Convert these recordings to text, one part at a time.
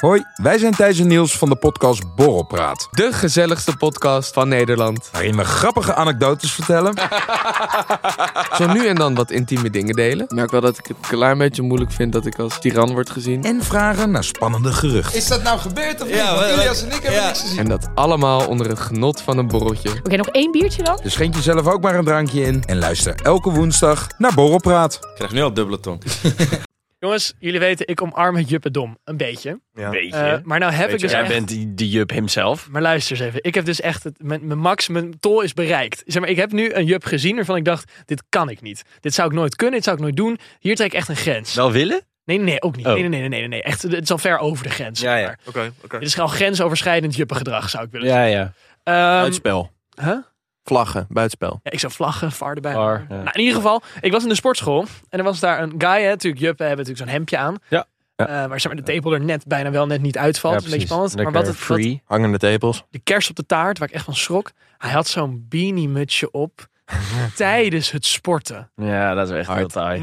Hoi, wij zijn Thijs en Niels van de podcast Borrelpraat. De gezelligste podcast van Nederland. Waarin we grappige anekdotes vertellen. Zo nu en dan wat intieme dingen delen. Ik merk wel dat ik het een klein beetje moeilijk vind dat ik als tiran word gezien. En vragen naar spannende geruchten. Is dat nou gebeurd of niet? Want Ilias en ik hebben niks gezien. En dat allemaal onder het genot van een borreltje. Oké, nog 1 biertje dan? Dus schenk jezelf ook maar een drankje in. En luister elke woensdag naar Borrelpraat. Ik krijg nu al dubbele tong. Jongens, jullie weten, ik omarm het Juppendom. Een beetje. Ja. Beetje. Maar nou heb ik dus Jij echt... bent die Jup himself. Maar luister eens even. Ik heb dus echt... Mijn tol is bereikt. Zeg maar, ik heb nu een Jup gezien waarvan ik dacht... Dit kan ik niet. Dit zou ik nooit kunnen. Dit zou ik nooit doen. Hier trek ik echt een grens. Wel willen? Nee, ook niet. Oh. Nee. Echt, het is al ver over de grens. Ja, ja. Maar Oké. dit is al grensoverschrijdend Juppengedrag, zou ik willen Ja, ja. zeggen. Buitenspel. Huh? Vlaggen, buitenspel. Ja, ik zou vlaggen, VAR erbij. VAR, houden. ja. Nou, in ieder geval, ik was in de sportschool. En er was daar een guy, natuurlijk Juppen hebben natuurlijk zo'n hemdje aan. Ja. Waar zeg maar, de tepel er net niet uitvalt. Ja, Dat is een beetje precies. spannend. Maar Lekker wat free. Hangende tepels. de kerst op de taart, waar ik echt van schrok. Hij had zo'n beanie mutsje op tijdens het sporten. Ja, dat is echt heel Hard. taai.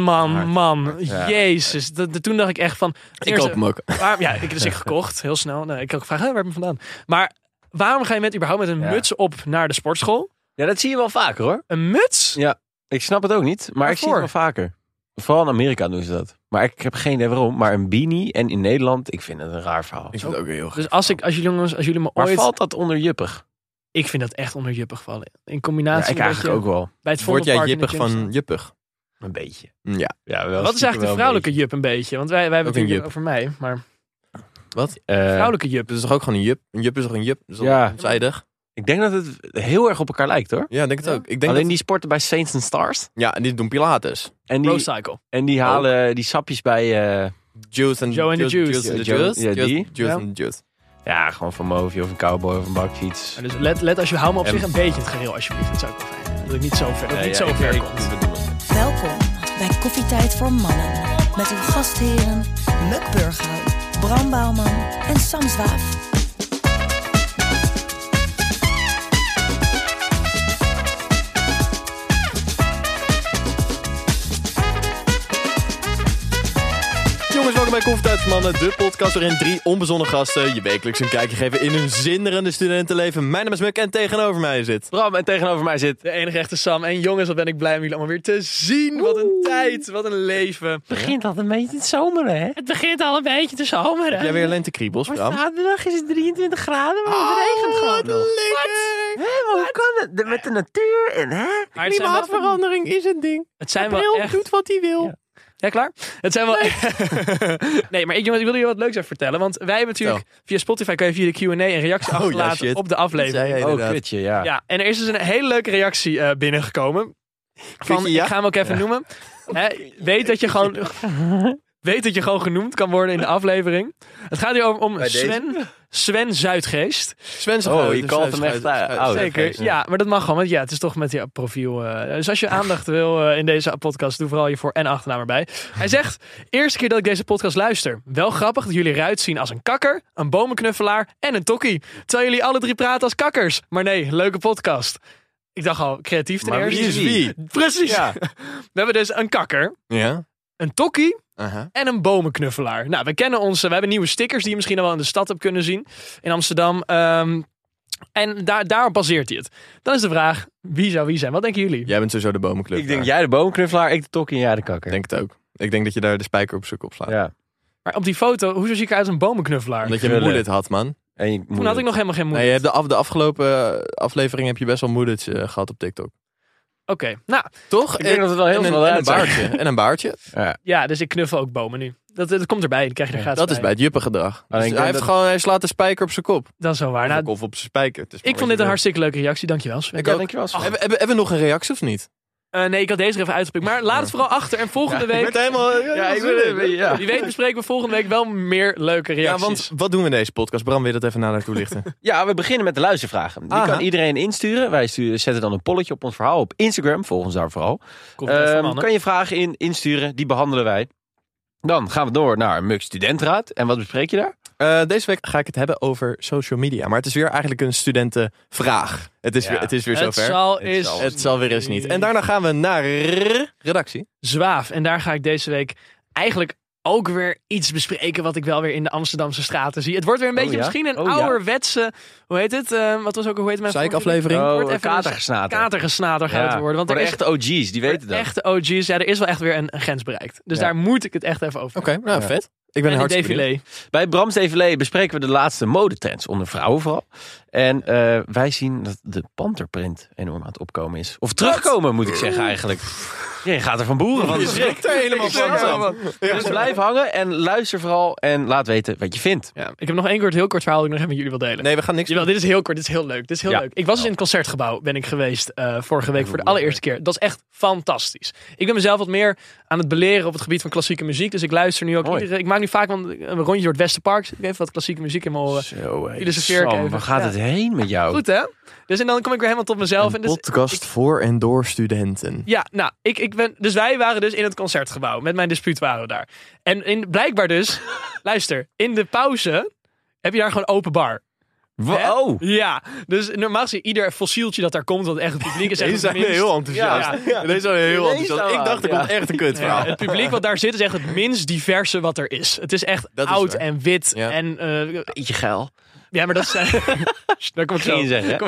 Man. Ja. Jezus. Toen dacht ik echt van... Ik koop hem ook. Ik gekocht, heel snel. Nou, ik had ook gevraagd, waar heb je hem vandaan? Maar waarom ga je überhaupt met een muts op naar de sportschool? Ja, dat zie je wel vaker hoor. Een muts? Ja, ik snap het ook niet, maar ik zie het wel vaker. Vooral in Amerika doen ze dat. Maar ik heb geen idee waarom. Maar een beanie en in Nederland, ik vind het een raar verhaal. Ik vind het ook heel Dus als jullie me Maar ooit... valt dat onder juppig? Ik vind dat echt onder juppig vallen. In Ja, combinatie ik met eigenlijk ook wel. bij het Word jij Vondelpark in de jippig gym van juppig? Een beetje. Ja. Ja, wel Wat is eigenlijk de vrouwelijke jup een beetje? Want wij hebben Ook het een natuurlijk jup. over mij. Maar Wat? vrouwelijke jup. Dat is toch ook gewoon een jup? Een jup is toch een jup? Dat is Ja. onzijdig? Ik denk dat het heel erg op elkaar lijkt hoor. Ja, ik denk het ook. Ik denk Alleen dat... die sporten bij Saints and Stars. Ja, en die doen pilates. En Pro die, Cycle. en die halen die sapjes bij... Juice and Joe and the Juice. Juice and the Joe- Juice. ja, die. Juice Ja. and the Juice. ja, gewoon van Movi of een cowboy of een bakfiets. Dus let als je hou me op En- zich een beetje het geheel alsjeblieft. Dat zou ik wel fijn vinden. Dat ik niet zo ver, dat het niet zo ik- ver ik- komt. ik bedoel het. Welkom bij Koffietijd voor Mannen. Met uw gastheren Muk Burghuis, Bram Bouwman en Sam Zwaaf. Jongens, welkom bij Koffietijd voor Mannen, de podcast waarin 3 onbezonnen gasten je wekelijks een kijkje geven in hun zinderende studentenleven. Mijn naam is Muk en tegenover mij zit... Bram, en tegenover mij zit... De enige echte Sam. En jongens, wat ben ik blij om jullie allemaal weer te zien. Wat een tijd, wat een leven. Het begint al een beetje te zomeren, hè? Het begint al een beetje te zomeren. Heb jij weer lentekriebels, Bram? Zaterdag is het 23 graden, maar het regent gewoon nog. Hoe kan het? Met de natuur en hè? Maar het zijn wel, is een ding. het zijn wel echt... wat hij wil. Ja. Ja, klaar? Het zijn wel... Nee, maar jongens, ik wilde je wat leuks even vertellen. Want wij hebben natuurlijk... Via Spotify kan je via de Q&A een reactie achterlaten shit. op de aflevering. Ja, Oh, inderdaad. kutje, ja. Ja, en er is dus een hele leuke reactie binnengekomen. Kutje, ja? Ik ga hem ook even noemen. Hè, weet dat je gewoon genoemd kan worden in de aflevering. Het gaat hier om Sven Zuidgeest. Sven Oh, je kalt hem echt uit. Zeker, ja, maar dat mag gewoon. Want ja, het is toch met je profiel. Dus als je aandacht wil in deze podcast, doe vooral je voor- en achternaam erbij. Hij zegt, eerste keer dat ik deze podcast luister. Wel grappig dat jullie eruit zien als een kakker, een bomenknuffelaar en een tokkie. Terwijl jullie alle 3 praten als kakkers. Maar nee, leuke podcast. Ik dacht al, creatief ten Maar eerste. wie is wie? Precies. Ja. We hebben dus een kakker, Ja? een tokkie Aha. en een bomenknuffelaar. Nou, we hebben nieuwe stickers die je misschien al wel in de stad hebt kunnen zien. In Amsterdam. En daarop baseert hij het. Dan is de vraag, wie zou wie zijn? Wat denken jullie? Jij bent sowieso de bomenclub. Ik denk jij de boomknuffelaar, ik de tokkie en jij de kakker. Ik denk het ook. Ik denk dat je daar de spijker op zoek op slaat. Ja. Maar op die foto, hoezo zie ik eruit als een bomenknuffelaar? Omdat je een Krullen. mullet had, man. En je Toen had ik nog helemaal geen moed. Nee, je hebt de afgelopen aflevering heb je best wel mullets gehad op TikTok. Oké, nou, Toch? Ik denk dat het wel heel en snel en een uit zijn. baardje. En een baardje. ja, dus ik knuffel ook bomen nu. Dat komt erbij, die krijg je er gratis Dat is bij het juppengedrag. Alleen Dus ik hij, denk heeft dat- gewoon, hij slaat de spijker op zijn kop. Dat is wel waar. Nou, Of op zijn spijker. Het is maar ik wat vond dit je een wil. hartstikke leuke reactie. Dankjewel, Sven. Ik Ja, ook. dankjewel. Hebben we nog een reactie of niet? Nee, ik had deze er even uitgepikt. Maar laat het vooral achter. En volgende week... helemaal... Ja. Wie weet bespreken we volgende week wel meer leuke Ja, reacties. want wat doen we in deze podcast? Bram, wil je dat even nader toelichten? Ja, we beginnen met de luistervragen. Die Aha. kan iedereen insturen. Wij zetten dan een polletje op ons verhaal op Instagram. Volg ons daar vooral. Komt het van mannen. Kan je vragen insturen, die behandelen wij. Dan gaan we door naar Muk Studentenraad. En wat bespreek je daar? Deze week ga ik het hebben over social media. Maar het is weer eigenlijk een studentenvraag. Het is weer zover. Het zal weer eens niet. En daarna gaan we naar redactie. Zwaaf. En daar ga ik deze week eigenlijk ook weer iets bespreken wat ik wel weer in de Amsterdamse straten zie. Het wordt weer een beetje misschien een ouderwetse... Hoe heet het? Wat was ook hoe heet het? Zeikaflevering. Katergesnater gaat het worden. Want voor de echte OG's, die weten dat. Echte OG's, er is wel echt weer een grens bereikt. Dus daar moet ik het echt even over hebben. Oké, vet. Ik ben hartstikke défilé. Bij Bram's défilé bespreken we de laatste modetrends onder vrouwen vooral. En wij zien dat de panterprint enorm aan het opkomen is. Of terugkomen, moet ik zeggen eigenlijk. Je gaat er van boeren van. Je schrikt er helemaal van. Dus blijf hangen en luister vooral en laat weten wat je vindt. Ja, ik heb nog één heel kort verhaal dat ik nog even met jullie wil delen. Nee, we gaan niks doen. Dit is heel kort, dit is heel leuk. Dit is heel leuk. Ik was dus in het Concertgebouw, ben ik geweest vorige week voor de allereerste keer. Dat is echt fantastisch. Ik ben mezelf wat meer aan het beleren op het gebied van klassieke muziek. Dus ik luister nu ook ik maak nu vaak een rondje door het Westerpark. Ik even wat klassieke muziek in mijn oren. Filosofeer ik even. Waar gaat het heen met jou? Goed hè? Dus en dan kom ik weer helemaal tot mezelf. Een podcast voor en door studenten. Ja, nou, dus wij waren dus in het Concertgebouw. Met mijn dispuut waren we daar. En blijkbaar dus, luister, in de pauze heb je daar gewoon open bar. Wow. Ja, dus normaal zie je ieder fossieltje dat daar komt, want echt het publiek is echt... Deze zijn heel enthousiast. Ja. Deze zijn heel enthousiast. Ik dacht, er komt echt een kutverhaal. Het publiek wat daar zit is echt het minst diverse wat er is. Het is echt oud en wit en... Beetje geil. Ja, maar dat zijn... Daar kom ik zo.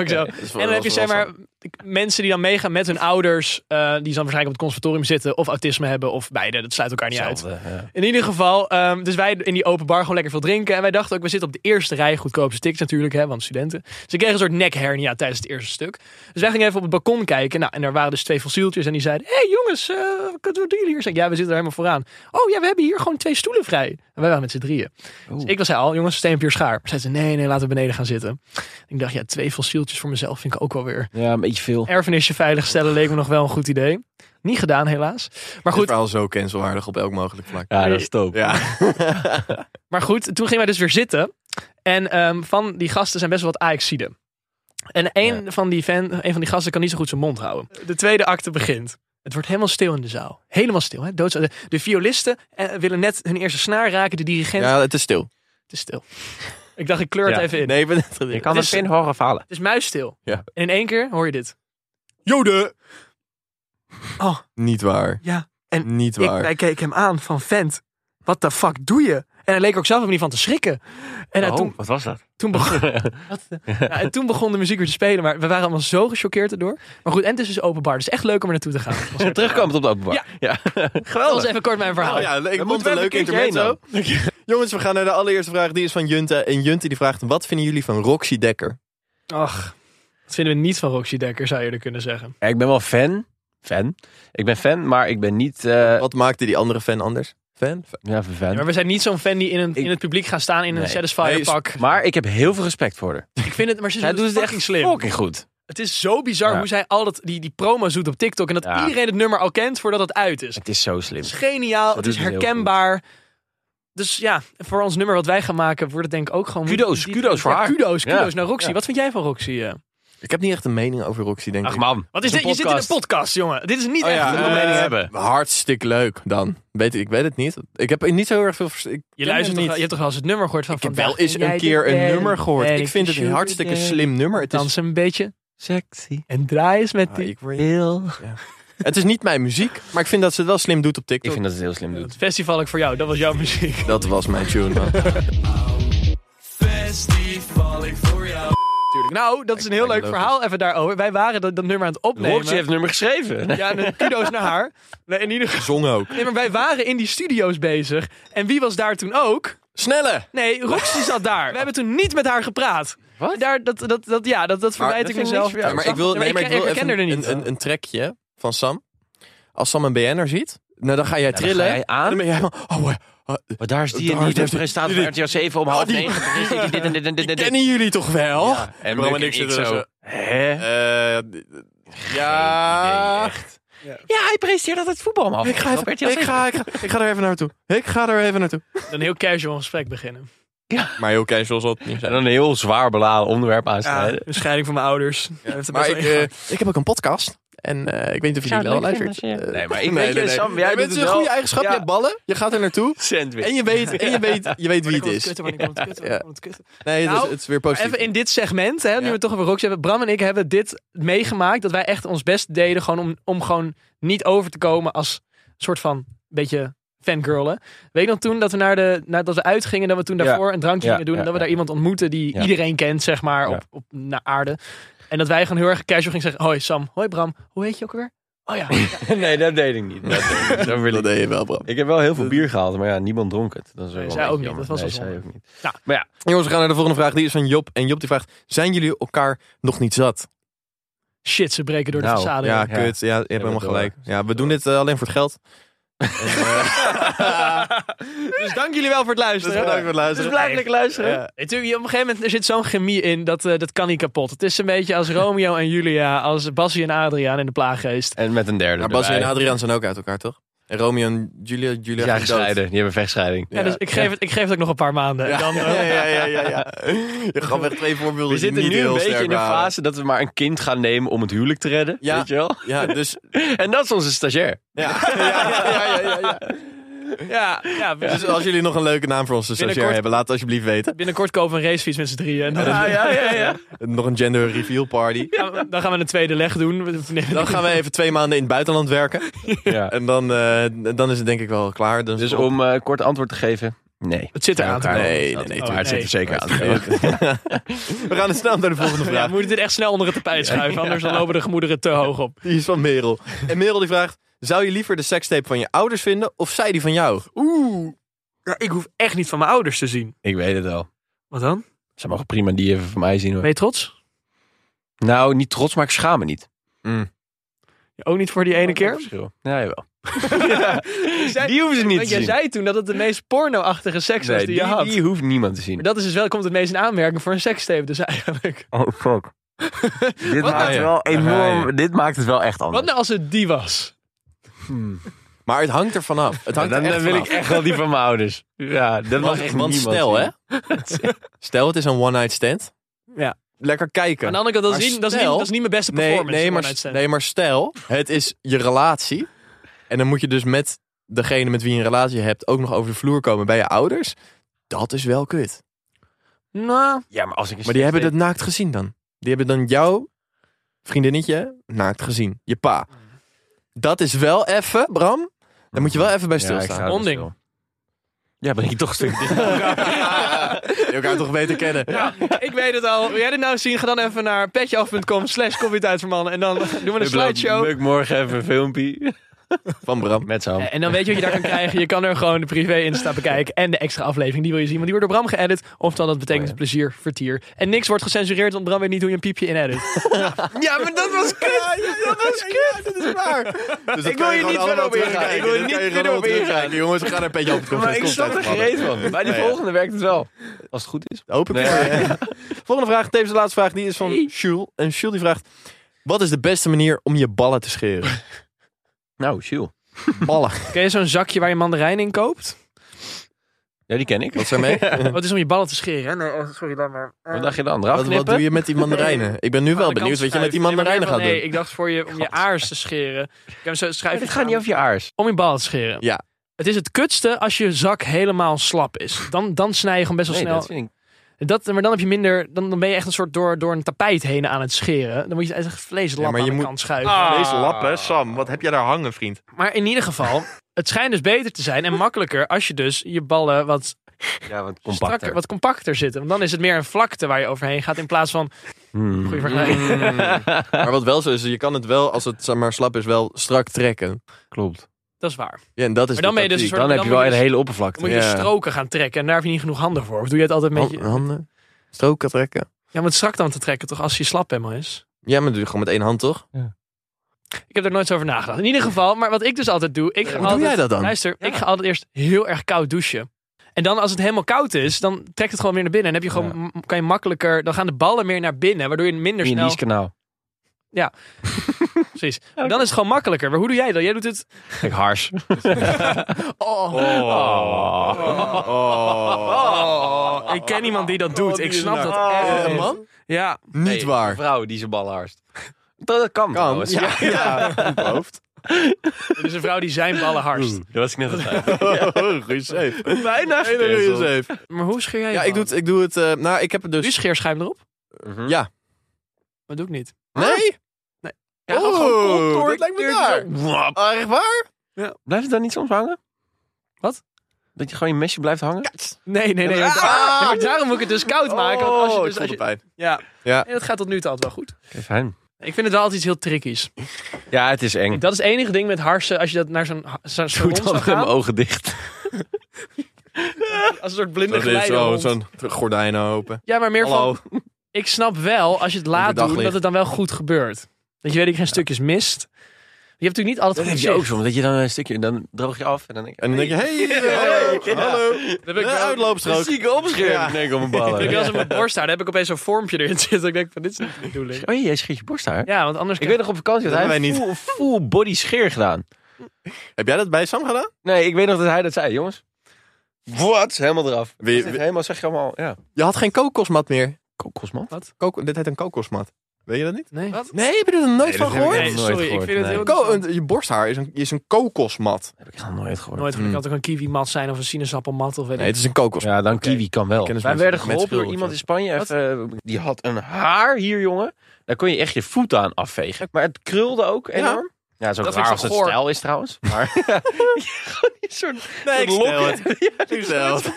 En dan heb je zeg maar mensen die dan meegaan met hun ouders, die dan waarschijnlijk op het conservatorium zitten of autisme hebben of beide. Dat sluit elkaar niet uit. Ja. In ieder geval, dus wij in die open bar gewoon lekker veel drinken. En wij dachten ook, we zitten op de eerste rij, goedkoopste tickets natuurlijk, hè, want studenten. Dus ik kreeg een soort nekhernia tijdens het eerste stuk. Dus wij gingen even op het balkon kijken. Nou, en daar waren dus 2 fossieltjes en die zeiden, hey jongens, wat doen jullie hier? Zeg, ja, we zitten er helemaal vooraan. Oh ja, we hebben hier gewoon 2 stoelen vrij. En wij waren met z'n 3. Dus ik was al, jongens, steen op je schaar. Maar zeiden ze, nee, laten we beneden gaan zitten. Ik dacht, ja, 2 fossieltjes voor mezelf vind ik ook wel weer. Ja, een beetje veel. Erfenisje veiligstellen leek me nog wel een goed idee. Niet gedaan, helaas. Maar goed. Het verhaal zo cancelwaardig op elk mogelijk vlak. Ja, dat is top. Ja. Maar goed, toen gingen wij dus weer zitten. En van die gasten zijn best wel wat Ajaxiden. En een van die gasten kan niet zo goed zijn mond houden. De tweede acte begint. Het wordt helemaal stil in de zaal. Helemaal stil. Hè? De violisten willen net hun eerste snaar raken. De dirigent... Ja, het is stil. Het is stil. Ik dacht, ik kleur het even in. Nee, je kan het in horen falen. Het is muisstil. Ja. En in één keer hoor je dit. Joden! Oh. Niet waar. Ja. En niet waar. Wij keken hem aan van vent. What the fuck doe je? En hij leek ook zelf ook niet van te schrikken. En toen, wat was dat? En toen begon de muziek weer te spelen. Maar we waren allemaal zo gechoqueerd erdoor. Maar goed, en het is dus open bar. Dus echt leuk om er naartoe te gaan. Terugkomend op de open bar. Ja. Geweldig. Dat was even kort mijn verhaal. Ik vond het een leuk intermezzo. Jongens, we gaan naar de allereerste vraag. Die is van Junte. En Junte die vraagt, wat vinden jullie van Roxy Dekker? Ach, wat vinden we niet van Roxy Dekker, zou je er kunnen zeggen. Ja, ik ben wel fan. Ik ben fan, maar ik ben niet... Wat maakte die andere fan anders? Fan? Ja, fan. Ja, maar we zijn niet zo'n fan die in het publiek gaan staan in een Satisfyer pak. Maar ik heb heel veel respect voor haar. Ik vind het, maar ze doet het echt slim. Fucking goed. Het is zo bizar hoe zij al die promo's doet op TikTok. En dat iedereen het nummer al kent voordat het uit is. Het is zo slim. Het is geniaal, het is herkenbaar. Dus ja, voor ons nummer wat wij gaan maken wordt het denk ik ook gewoon... Kudos voor haar. Kudos naar Roxy. Ja. Wat vind jij van Roxy? Ik heb niet echt een mening over Roxy, denk ik. Ach man. Wat is dit? Je zit in een podcast, jongen. Dit is niet echt een mening hebben. Hartstikke leuk dan. Ik weet het niet. Ik heb niet zo erg veel... Je luistert toch, je hebt toch al eens het nummer gehoord van... Ik heb wel eens een keer een nummer gehoord. Ik vind het een hartstikke slim nummer. Het dans een beetje sexy. En draai eens met die heel... Het is niet mijn muziek, maar ik vind dat ze het wel slim doet op TikTok. Ik vind dat ze het heel slim doet. Het festival ik voor jou, dat was jouw muziek. Dat was mijn tune, man. Festival ik voor jou. Nou, dat is een heel leuk verhaal even daarover. Wij waren dat nummer aan het opnemen. Roxy heeft het nummer geschreven. Ja, en kudo's naar haar. Nee, in ieder geval. Zong ook. Nee, maar wij waren in die studio's bezig. En wie was daar toen ook? Snelle! Nee, Roxy zat daar. We hebben toen niet met haar gepraat. Wat? Dat verwijt ik mezelf. Ja, maar ik wil even een trekje van Sam. Als Sam een BN'er ziet, nou dan ga jij trillen. Dan ga jij aan. Dan ben jij helemaal... Maar daar is die de presentatie van RTL 7 om 8:30. Die kennen jullie toch wel? Ja, en Bram en ik zitten zo. Hè? Ja... Ja, hij presenteert altijd voetbal om 8:30. Ik ga er even naartoe. Een heel casual gesprek beginnen. Ja. Maar heel casual zal het niet zijn. En dan een heel zwaar beladen onderwerp aansnijden. De scheiding van mijn ouders. Ja. Maar ik heb ook een podcast. En ik weet niet of je die wel luistert. Nee, maar ik weet Sam, jij bent een goede eigenschap. Je hebt ballen. Je gaat er naartoe. Sandwich. En je weet wie het is. Nee, het is weer positief. Even in dit segment, nu we het toch over Roxy hebben. Bram en ik hebben dit meegemaakt. Dat wij echt ons best deden. Gewoon om gewoon niet over te komen als soort van beetje fangirlen. Weet je nog toen dat we dat we uitgingen, dat we toen daarvoor een drankje gingen doen en dat we daar iemand ontmoeten die iedereen kent, zeg maar, naar aarde. En dat wij gewoon heel erg casual gingen zeggen, hoi Sam, hoi Bram, hoe heet je ook alweer? Oh ja. Nee, dat deed ik niet. Dat deed je wel, Bram. Ik heb wel heel veel bier gehaald, maar niemand dronk het. Dat is wel zij ook niet, jammer. dat was wel zij zonde. ook niet. Nou, Maar ja, Jongens, we gaan naar de volgende vraag. Die is van Job. En Job die vraagt, zijn jullie elkaar nog niet zat? Shit, ze breken door de façade. Ja, heen. kut. Ja, je hebt helemaal door. gelijk. Ja, we doen dit alleen voor het geld. Dus dank jullie wel voor het luisteren. Bedankt voor het luisteren. dus blijf lekker luisteren. Ja. Natuurlijk, op een gegeven moment er zit zo'n chemie in, dat kan niet kapot. Het is een beetje als Romeo en Julia, als Bassie en Adriaan in de Plaaggeest. En met een derde Maar Bassie en erbij. Adriaan zijn ook uit elkaar, toch? En Romeo en Julia Ja, gaan dood. gescheiden. Die hebben vechtscheiding. Ja, dus ik geef het ook nog een paar maanden. En dan, Ja. Je gaf echt 2 voorbeelden. We zitten die niet nu een heel beetje sterk in de waren. fase dat we maar een kind gaan nemen om het huwelijk te redden. Ja. Weet je wel? Ja, dus... En dat is onze stagiair. Ja. ja, Dus als jullie nog een leuke naam voor onze stagiair Binnenkort- hebben, laat het alsjeblieft weten. binnenkort kopen we een racefiets met z'n drieën. En dan, Ja. Nog een gender reveal party. dan gaan we een tweede leg doen. Dan gaan we even 2 maanden in het buitenland werken. Ja. En dan is het denk ik wel klaar. Dan is Dus het op. om kort antwoord te geven, nee. Het zit eraan te komen. Nee. Maar het zit er zeker aan te Nee. komen. We gaan snel naar de volgende Ja, vraag. we moeten dit echt snel onder het tapijt schuiven, anders dan lopen de gemoederen te hoog op. Die is van Merel. En Merel die vraagt, zou je liever de sekstape van je ouders vinden of zij die van jou? Ja, ik hoef echt niet van mijn ouders te zien. Ik weet het wel. Wat dan? Ze mogen prima die even van mij zien hoor. Ben je trots? Nou, niet trots, maar ik schaam me niet. Ja, ook niet voor die ene keer? Verschil. Ja, jawel. Jij- Die hoeven ze niet Want te jij zien. zei toen dat het de meest porno-achtige seks was Nee, die je had. die hoeft niemand te zien. Maar dat is dus wel, komt het meest in aanmerking voor een sekstape dus eigenlijk. Oh, fuck. Dit Wat maakt nou? wel enorm. Dit maakt het wel echt Wat anders. nou als het die was? Maar het hangt ervan af. Het hangt Dan er echt wil ik vanaf. echt wel die van mijn ouders. Ja, dat mag echt Want niemand stel, zien. hè. Stel, het is een one-night stand. Ja. Lekker kijken. Aan de andere kant, dat is Maar niet, dat is niet mijn beste performance. Nee, maar stel, het is je relatie. En dan moet je dus met degene met wie je een relatie hebt ook nog over de vloer komen bij je ouders. Dat is wel kut. Nou, Ja, maar als ik Maar die hebben het naakt gezien dan. Die hebben dan jouw vriendinnetje naakt gezien. Je pa. Dat is wel even, Bram. Daar moet je wel even bij stilstaan. Onding. Ja, ben ik toch een stuk dichter. Je elkaar toch beter kennen. ik weet het al. Wil jij dit nou zien? Ga dan even naar petjeaf.com/koffietijdvermannen en dan doen we een slideshow. Leuk morgen even een filmpje. Van Bram. Met Sam. En dan weet je wat je daar kan krijgen. Je kan er gewoon de privé-insta bekijken. En de extra aflevering, die wil je zien. Want die wordt door Bram geëdit. Oftewel, dat betekent plezier, vertier. En niks wordt gecensureerd, want Bram weet niet hoe je een piepje inedit. Ja, maar dat was kut. Dat was kut. Dat is waar. Dus Ik wil hier niet verder op ingaan. Ik wil hier niet verder op ingaan. Jongens, we gaan een beetje op het Maar ik snap er gereed van. Bij die volgende werkt het wel. Als het goed is. Hoop ik Nee. voor je. Volgende vraag, tevens de laatste vraag, die is van Jules. En Jules die vraagt, wat is de beste manier om je ballen te scheren? Nou, chill. Ballen. Ken je zo'n zakje waar je mandarijn in koopt? Ja, die ken ik. Wat is ermee? Wat is om je ballen te scheren? Hè? Nee, sorry dan maar. Wat dacht je dan? Eraf Wat knippen? doe je met die mandarijnen? Ik ben nu wel Aan de benieuwd kant wat je met die schuiven. mandarijnen gaat Nee, doen. ik dacht voor je om je aars te scheren. Ik heb zo schrijf Het gaat niet over je aars. om je ballen te scheren. Ja. Het is het kutste als je zak helemaal slap is. Dan snij je gewoon best wel Nee, snel. dat vind ik... Maar dan heb je minder. Dan ben je echt een soort door een tapijt heen aan het scheren. Dan moet je echt vleeslap maar je aan de moet- kant schuiven. Deze lappen, Sam, wat heb jij daar hangen, vriend? Maar in ieder geval, het schijnt dus beter te zijn en makkelijker als je dus je ballen wat Ja, wat strakker, compacter. wat compacter zitten. Want dan is het meer een vlakte waar je overheen gaat in plaats van. Goeie vergelijking. Maar wat wel zo is, je kan het wel, als het zeg maar slap is, wel strak trekken. Klopt. Dat is waar. Ja, en dat is Maar dan de ben je dus een tactiek. soort- Dan heb je moet wel je een dus- hele oppervlakte. Dan moet je Ja. de stroken gaan trekken en daar heb je niet genoeg handen voor. Of doe je het altijd met je. Handen, stroken trekken. Ja, om het strak dan te trekken, toch? Als je slap helemaal is. Ja, maar doe je gewoon met één hand, toch? Ik heb er nooit zo over nagedacht. In ieder geval, maar wat ik dus altijd doe. Ik ga Hoe doe altijd, jij dat dan? Luister, ik ga altijd eerst heel erg koud douchen. En dan als het helemaal koud is, dan trekt het gewoon weer naar binnen. En heb je gewoon, kan je makkelijker, dan gaan de ballen meer naar binnen. Waardoor je minder In snel. Lies kanaal. Precies. Maar dan is het gewoon makkelijker. Maar hoe doe jij dat? Jij doet het. Kijk, hars. Ik ken iemand die dat doet. Ik snap dat echt. Een man? Ja. Niet waar. Een vrouw die zijn ballen harst. Dat kan. Kan. trouwens. Ja, op hoofd. Er is een vrouw die zijn ballen harst. Dat was ik net aan het zeggen. Goeie save. Bijna Hele goede save. Maar hoe scheer jij je Ja, ballen? ik doe het. Nou, ik heb het Doe je dus. scheerschuim erop? Ja. Dat doe ik niet. Nee? Ja, Oh, gewoon dat lijkt me daar. Oh, echt waar? Blijft het dan niet soms hangen? Wat? Dat je gewoon je mesje blijft hangen? Nee. Maar daarom moet ik het dus koud maken. Want als je dus, ik voel de pijn. ja. Ja. Nee, dat gaat tot nu toe altijd wel goed. Oké, fijn. Ik vind het wel altijd iets heel trickies. Ja, het is eng. Dat is het enige ding met harsen. Als je dat naar zo'n Doe salon dan zou met mijn gaan. ogen dicht. Als een soort blinde Zo, geleidehond. zo'n gordijnen open. Ja, maar meer Hallo. van... Ik snap wel, als je het laat daglicht. doen, dat het dan wel goed gebeurt. Dat je weet dat je geen stukjes mist. Je hebt natuurlijk niet altijd Dat goed heb je ook zicht. soms. Dat je dan een stukje, dan droog je af. En dan denk je, En dan denk je, hallo. Dat heb ik wel. Uitloopstrook. zieke opscherm. denk ik op mijn Ik ballen. heb wel eens op mijn borst daar. Dan heb ik opeens zo'n vormpje erin zitten. Ik denk van, dit is niet de bedoeling. Oh, jij scheert je borsthaar? Ja, want anders... Ik weet nog op vakantie dat hij wij niet. full body scheer gedaan. Heb jij dat bij Sam gedaan? Nee, ik weet nog dat hij dat zei, jongens. Wat? Helemaal eraf. Wie- Helemaal zeg je allemaal, ja. Je had geen kokosmat meer. Kokosman? Dit heet een kokosmat. Weet je dat niet? Nee. Wat? Nee, heb je er nooit van dat heb ik gehoord? Nee, nooit sorry. Ik gehoord, vind het nee. heel... Je borsthaar is een kokosmat. Heb ik nog nooit gehoord. Nooit van. Ik had ook een kiwi-mat zijn of een sinaasappelmat of weet Nee, ik. het is een kokosmat. Ja, dan kiwi kan wel. Kennis Wij met- werden met geholpen door schil iemand of in zo. Spanje. Even, die had een haar hier, jongen. Daar kon je echt je voet aan afvegen. Maar het krulde ook enorm. Ja, dat is ook Dat raar vind als ik het zo goor. stijl is trouwens. Maar gewoon een soort Nee, ik soort stel lokken. het. Ja, Ik stel het.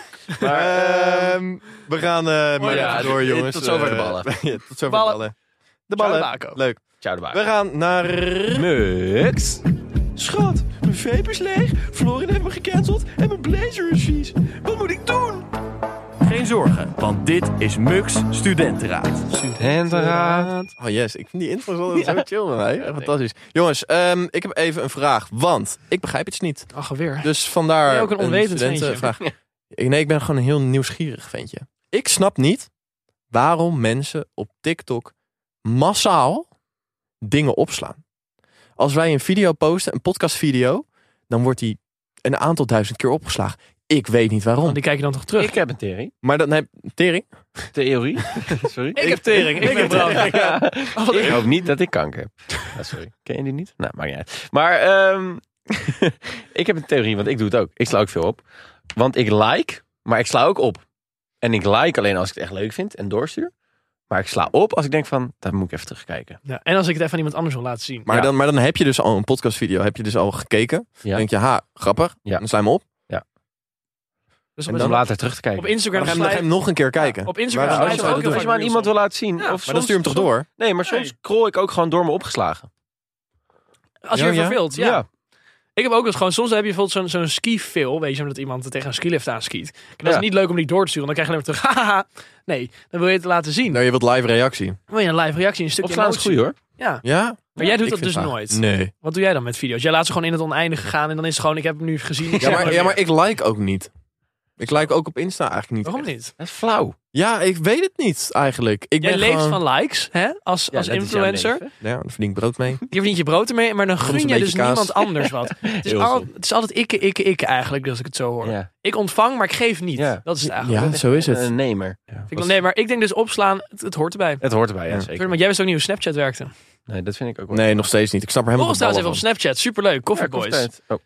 Maar, We gaan maar ja, even door, jongens. tot zover de ballen. Ja, tot zover Ballen. de ballen. De Ciao, ballen. Baco. Leuk. ciao de baak. We gaan naar... Mux. Schat, mijn vape is leeg. Florin heeft me gecanceld en mijn blazer is vies. Wat moet ik doen? Geen zorgen, want dit is Mux Studentenraad. Studentenraad. Oh yes, ik vind die intro zo chill bij mij. Echt fantastisch. Jongens, ik heb even een vraag. Want ik begrijp iets niet. Ach, weer. Dus vandaar Ben je ook een onwetend studentenvraag. Nee, ik ben gewoon een heel nieuwsgierig ventje. Ik snap niet waarom mensen op TikTok massaal dingen opslaan. Als wij een video posten, een podcastvideo, dan wordt die een aantal duizend keer opgeslagen. Ik weet niet waarom. Oh, die kijk je dan toch terug? Ik heb een theorie. Maar dan heb tering. Theorie? Sorry. Ik heb tering. Ik ben Bram. Ja. Oh, Ik hoop niet dat ik kanker heb. Ah, sorry. Ken je die niet? Nou, maakt niet uit. Maar ik heb een theorie, want ik doe het ook. Ik sla ook veel op. Want ik like, maar ik sla ook op. En ik like alleen als ik het echt leuk vind en doorstuur. Maar ik sla op als ik denk van, daar moet ik even terugkijken. Ja, en als ik het even aan iemand anders wil laten zien. Maar, Ja. maar dan heb je dus al een podcastvideo. Heb je dus al gekeken. Ja. Dan denk je, ha, grappig. Ja. Dan sla je hem op. Dus En op, dan later terug te kijken. op Instagram Dan ga je hem nog een keer kijken. op Instagram Waarom slijt zou ze je ook dat heel doen? Als je maar aan iemand wil laten zien. Ja, Of Maar dan stuur je hem toch door? Nee, maar soms scroll ik ook gewoon door me opgeslagen. Als je Ja, je ja? verveelt, ja. Ik heb ook eens gewoon, soms heb je bijvoorbeeld zo'n ski-fail, weet je, omdat iemand tegen een skilift aanskiet. En dat is Ja. niet leuk om die door te sturen, want dan krijg je alleen maar terug, haha. Nee, dan wil je het laten zien. Nou, je wilt live reactie. Dan wil je een live reactie, een stukje Opslaan is emotie. goed hoor. Ja, Ja? maar jij doet Ik dat vind dus het nooit. Nee. Wat doe jij dan met video's? Jij laat ze gewoon in het oneindige gaan en dan is het gewoon, ik heb hem nu gezien. Ik Ja, zeg maar, ik like ook niet. Ik like ook op Insta eigenlijk niet. Waarom echt. niet? Dat is flauw. Ja, ik weet het niet eigenlijk. Ik Jij ben leeft gewoon... van likes, hè? Als Ja, dat is jouw influencer. leven. Ja, dan verdien ik brood mee. Je verdient je brood ermee, maar dan Soms gun een jij dus beetje kaas. niemand anders wat. Het is, Heel het is altijd ikke eigenlijk, als ik het zo hoor. Ja. Ik ontvang, maar ik geef niet. Ja. Dat is het eigenlijk. Ja, zo is het. Een nemer. Vind ik dan, nee, maar ik denk dus opslaan, het hoort erbij. Het hoort erbij, ja, Ja. zeker. Maar jij wist ook niet hoe Snapchat werkte. Nee, dat vind ik ook wel. Nee, nog steeds niet. Ik snap er Volg helemaal ons trouwens even op van. Snapchat. Superleuk. Coffee Ja, Boys. Oh.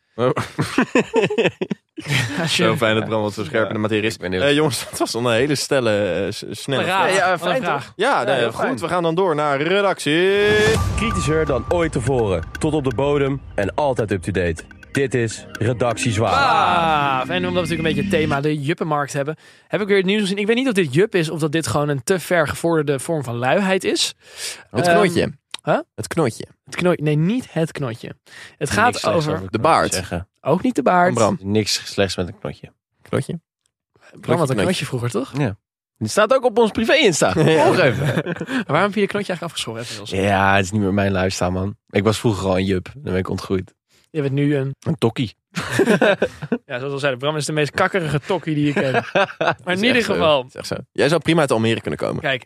Als je- Zo fijn dat Bram wat zo scherp in de materie is. Ik ben heel- Jongens, dat was dan een hele snelle snelle Raad. vraag. Ja, Wat een fijn vraag. toch? Ja, nee, heel goed. fijn. We gaan dan door naar redactie. Kritischer dan ooit tevoren. Tot op de bodem en altijd up-to-date. Dit is Redactiezwaar. Ah, en omdat we natuurlijk een beetje het thema de juppenmarkt hebben, heb ik weer het nieuws gezien. Ik weet niet of dit jup is of dat dit gewoon een te ver gevorderde vorm van luiheid is. Het Ehm, knotje. huh? Het knotje. Het knotje. Nee, niet het knotje. Het gaat Niks slechts over... het de knotje baard. zeggen. Ook niet de baard. Bram. Niks slechts met een knotje. Knotje. Bram had een knotje. knotje vroeger, toch? Het staat ook op ons privé-insta. Ja. Volg even. Waarom heb je je knotje eigenlijk afgeschoren? Even heel Ja, het is niet meer mijn lifestyle, man. Ik was vroeger al een jup. Dan ben ik ontgroeid. Je bent nu een... Een tokkie. Ja, zoals we zeiden, Bram is de meest kakkerige tokkie die je kent. Maar in is ieder echt zo. geval... Zeg zo. Jij zou prima uit Almere kunnen komen. Kijk,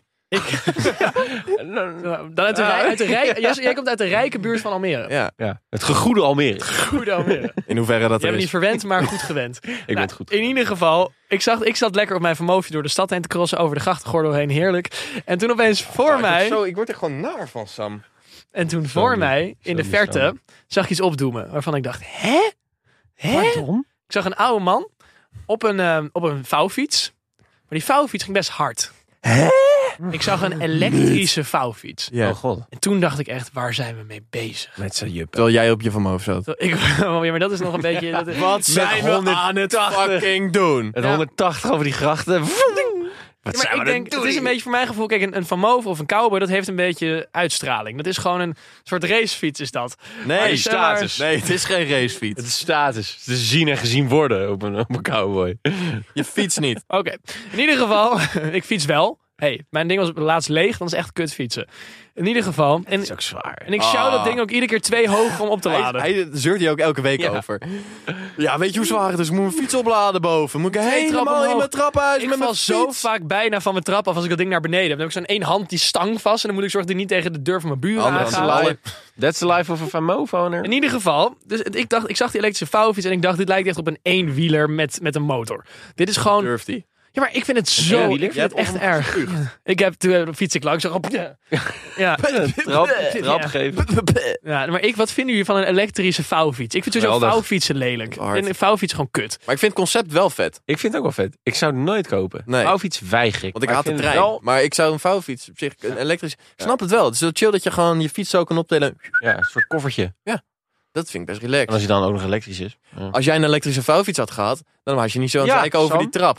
dan jij komt uit de rijke buurt van Almere. Ja. Ja. Het gegoede Almere. Goed Almere. In hoeverre dat Je er bent is. niet verwend, maar goed gewend. Ik ben het goed. In ieder geval, ik zat lekker op mijn vermoofje door de stad heen te crossen, over de grachtengordel heen, heerlijk. En toen opeens voor mij, Ik word er gewoon naar van, Sam. en toen voor mij, in de zo verte, niet. zag ik iets opdoemen. Waarvan ik dacht, hè? Pardon? Ik zag een oude man op een vouwfiets. Maar die vouwfiets ging best hard. Hè? Ik zag een elektrische vouwfiets. Ja. Oh god. En toen dacht ik echt, waar zijn we mee bezig? Met z'n juppen. Terwijl jij op je van mijn hoofd zat. Ja, maar dat is nog een beetje... Wat zijn we aan het fucking doen? Het 180 over die grachten. Wat Ja, maar ik denk, het is een beetje voor mijn gevoel, kijk, een Van Moof of een cowboy, dat heeft een beetje uitstraling. Dat is gewoon een soort racefiets, is dat. Nee, status. Nee, het is geen racefiets. Het is status. Het is zien en gezien worden op een cowboy. Je fiets niet. Oké, in ieder geval, ik fiets wel. Mijn ding was laatst leeg, dan is echt kut fietsen. In ieder geval. Dat is ook zwaar. En ik sjouw dat ding ook iedere keer 2 hoog om op te laden. Hij zeurt hier ook elke week over. Ja, weet je hoe zwaar het is? Ik moet mijn fiets opladen boven. Moet ik 2 helemaal trappen in mijn trappenhuis Ik met val mijn zo fiets? vaak bijna van mijn trap af als ik dat ding naar beneden heb. Dan heb ik zo'n 1 hand die stang vast. En dan moet ik zorgen dat die niet tegen de deur van mijn buren aangaat. That's the life of a Van Moof owner. In ieder geval, dus ik zag die elektrische vouwfiets en ik dacht, dit lijkt echt op een eenwieler met een motor. Dit is gewoon... Durft hij? Ja, maar ik vind het zo... eenwieler? Ik vind het echt erg. Ik heb toen fiets ik langs. Zo, ja. Trap geven. Ja, maar wat vinden jullie van een elektrische vouwfiets? Ik vind sowieso Geweldig. vouwfietsen lelijk. Hard. En een vouwfiets gewoon kut. Maar ik vind het concept wel vet. Ik vind het ook wel vet. Ik zou het nooit kopen. Nee. Vouwfiets weiger ik. Want ik Maar haat de vind het trein. wel- Maar ik zou een vouwfiets op zich, een elektrisch... Ik snap het wel. Het is zo chill dat je gewoon je fiets zo kan optellen. Ja, een soort koffertje. Dat vind ik best En relaxed. als hij dan ook nog elektrisch is. Ja. Als jij een elektrische vouwfiets had gehad, dan was je niet zo aan het Ja, zeiken over Sam. die trap.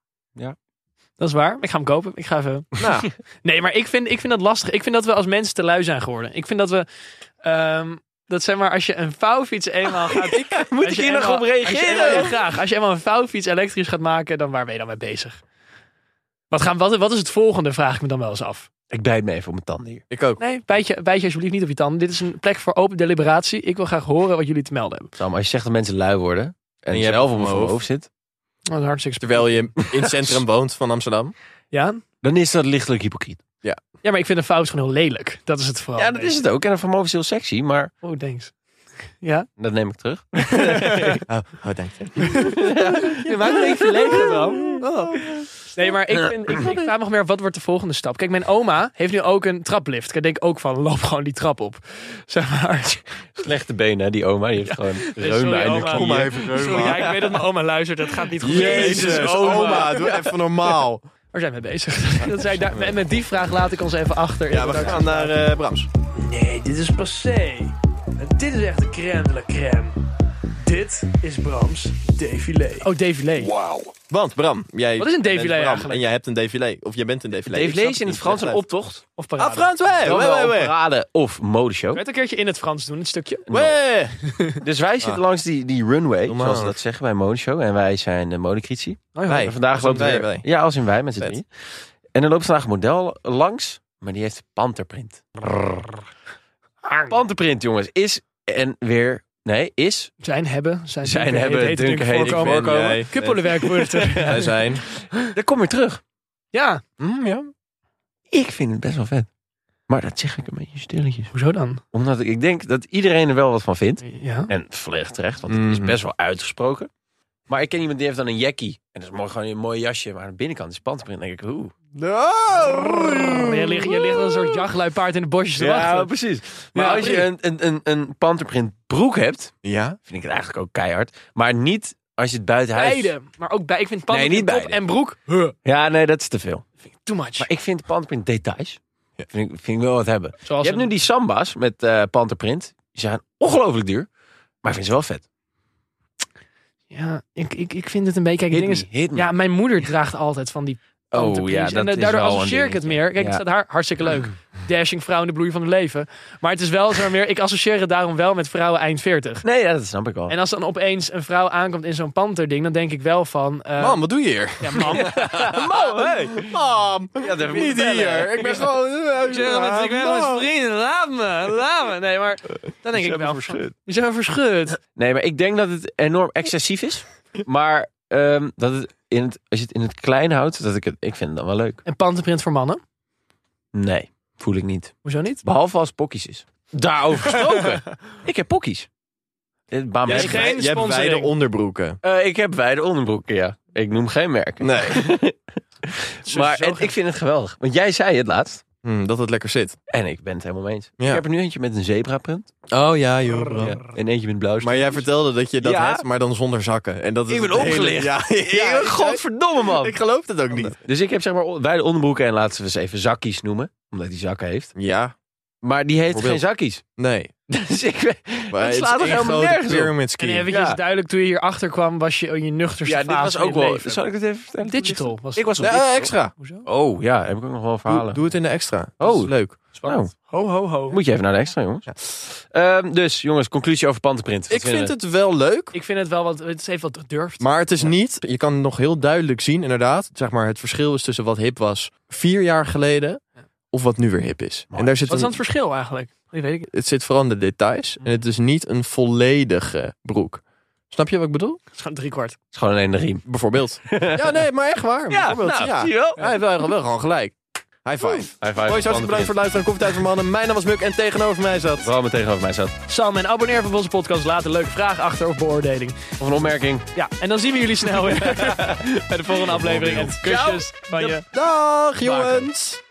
Dat is waar. Ik ga hem kopen. Ik ga even... Nou, Nee, maar ik vind dat lastig. Ik vind dat we als mensen te lui zijn geworden. Ik vind dat we... dat zeg maar, als je een vouwfiets eenmaal gaat... Moet als ik je hier nog eenmaal- op reageren? Ja, graag. Als je eenmaal een vouwfiets elektrisch gaat maken, dan waar ben je dan mee bezig? Wat is het volgende, vraag ik me dan wel eens af. Ik bijt me even op mijn tanden hier. ik ook. Nee, bijt je alsjeblieft niet op je tanden. Dit is een plek voor open deliberatie. Ik wil graag horen wat jullie te melden hebben. Sam, als je zegt dat mensen lui worden. En je je hebt zelf op op mijn mijn hoofd. hoofd zit. Dat is hartstikke Terwijl je in het centrum woont van Amsterdam. Ja? Dan is dat lichtelijk hypocriet. Ja, maar ik vind een fout gewoon heel lelijk. Dat is het vooral. Ja, dat is het ook. En een Van Moof is heel sexy. Maar Oh, thanks. Ja? dat neem ik terug. Oh, dank je. Je maakt me even verlegen, Bram. Oh. Nee, maar ik vraag nog meer, wat wordt de volgende stap? Kijk, mijn oma heeft nu ook een traplift. Ik denk ook van, loop gewoon die trap op. Zeg maar. Slechte benen, hè, die oma. Die heeft gewoon reuma in de oma. knieën. even Sorry, ja, ik weet dat mijn oma luistert. Dat gaat niet goed. Jezus, oma, doe even normaal. Waar zijn we bezig? Dat zei daar, en met die vraag laat ik ons even achter. Ja, we gaan naar Brams. Nee, dit is passé. En dit is echt de crème de la crème. Dit is Brams défilé. Oh, défilé. Want Bram, jij Wat is een bent défilé Bram eigenlijk? En jij hebt een défilé. Of jij bent een défilé. Défilé is in het Frans een optocht. Of parade. Ah, Frans, ouais, Dan ouais, wel ouais, een ouais. parade of modeshow. Kan je het een keertje in het Frans doen, het stukje? Ouais. Dus wij zitten langs die runway, Normaal. zoals ze dat zeggen bij modeshow. En wij zijn de modecritici. Oh, ja. Wij. En vandaag Als in loopt er... wij. Ja, als in wij met z'n Vet. drieën. En er loopt vandaag een model langs, maar die heeft panterprint. Panterprint, jongens, is en weer... Nee, is... Zijn hebben. Zijn hebben, hete dunken, dingen hete voorkomen. voorkomen. Jij. Kuppelenwerk wordt er. Wij zijn. Daar kom weer terug. Ja, Ja. Ik vind het best wel vet. Maar dat zeg ik een beetje stilletjes. hoezo dan? Omdat ik denk dat iedereen er wel wat van vindt. Ja. En volledig terecht, want het is best wel uitgesproken. Maar ik ken iemand die heeft dan een jackie. En dat is mooi, gewoon een mooi jasje. Maar aan de binnenkant is panterprint. Dan denk ik, oeh. Maar je ligt als een soort jachtluipaard in de bosjes te wachten. precies. Maar Ja, als je een panterprint broek hebt, Ja. vind ik het eigenlijk ook keihard. Maar niet als je het buiten huis... Beide. Maar ook bij. Ik vind panden Nee, niet top beide. en broek. Ja, nee, dat is te veel. Too much. Maar ik vind panterprint details. Vind ik wel wat hebben. Zoals Je hebt nu die samba's met panterprint. Die zijn ongelooflijk duur. Maar ik vind ze wel vet. Ja, ik vind het een beetje... Kijk, het ding is... Hit me. Ja, mijn moeder draagt altijd van die Oh panterprint. ja, En dat is daardoor wel een associeer ik het dingetje. meer. Kijk, Ja. het staat haar hartstikke leuk. Dashing vrouw in de bloei van het leven. Maar het is wel zo meer... Ik associeer het daarom wel met vrouwen eind 40. Nee, ja, dat snap ik wel. En als dan opeens een vrouw aankomt in zo'n panterding, dan denk ik wel van... Mam, wat doe je hier? Ja, mam. Mam, hey. Mam. Ja, dat Niet hier. Ik ben gewoon... Ik ben gewoon vrienden, laat me. Nee, maar dan denk ik wel... Je zijn verschut. Nee, maar ik denk dat het enorm excessief is. Maar dat het als je het in het klein houdt, ik vind het dan wel leuk. En panterprint voor mannen? Nee, voel ik niet. Hoezo niet? Behalve als het pokkies is. Daarover gesproken. Ik heb pokkies. Jij hebt, geen jij hebt sponsoring. wijde onderbroeken. Ik heb wijde onderbroeken, ja. Ik noem geen merken. Nee. Maar ik vind het geweldig. Want jij zei het laatst. Dat het lekker zit. En ik ben het helemaal mee eens. Ja. Ik heb er nu eentje met een zebraprint. Oh ja, joh. Ja. En eentje met blauw. Maar jij vertelde dat je dat Ja. hebt, maar dan zonder zakken. En dat is Ik ben het hele- opgelicht. Ja, Ja, godverdomme, man. Ik geloof het ook niet. Dus ik heb zeg maar wijde onderbroeken en laten we ze even zakkies noemen. Omdat hij zakken heeft. Ja, Maar die heeft Bijvoorbeeld. geen zakkies. nee. Dus ik weet... Maar Het het slaat is toch één helemaal grote nergens op? pyramid En scheme. eventjes Ja. duidelijk, toen je hier achter kwam, was je in je nuchterste Ja, dit fase was van ook je wel... leven. Zal ik het even vertellen? Digital was Ik was op Ja, digital. extra. Hoezo? Oh, ja. Heb ik ook nog wel verhalen. Doe het in de extra. Oh. Dat is leuk. Spannend. Ho, ho, ho. Moet je even naar de extra, jongens. Dus, jongens, conclusie over Pantenprint. Wat Ik vinden vind we? het wel leuk. Ik vind het wel wat, het is even wat gedurfd. Maar het is niet, je kan nog heel duidelijk zien, inderdaad. Zeg maar, het verschil is tussen wat hip was 4 jaar geleden of wat nu weer hip is. En daar zit Wat is dan een, het verschil eigenlijk? Die weet ik niet. het zit vooral in de details. En het is niet een volledige broek. Snap je wat ik bedoel? Het is gewoon 3/4. Het is gewoon alleen de riem. Bijvoorbeeld. Ja, nee, maar echt waar. Ja, Bijvoorbeeld. nou, ja. zie je wel. Hij heeft wel gewoon gelijk. High five. High five. Boys, hartstikke bedankt voor het luisteren naar Koffietijd voor Mannen. Mijn naam was Muk en tegenover mij zat... Vooral met tegenover mij zat. Sam, en abonneer op onze podcast. Laat een leuke vraag achter of beoordeling. Of een opmerking. Ja, en dan zien we jullie snel weer bij de volgende aflevering. En kusjes van je. Dag jongens!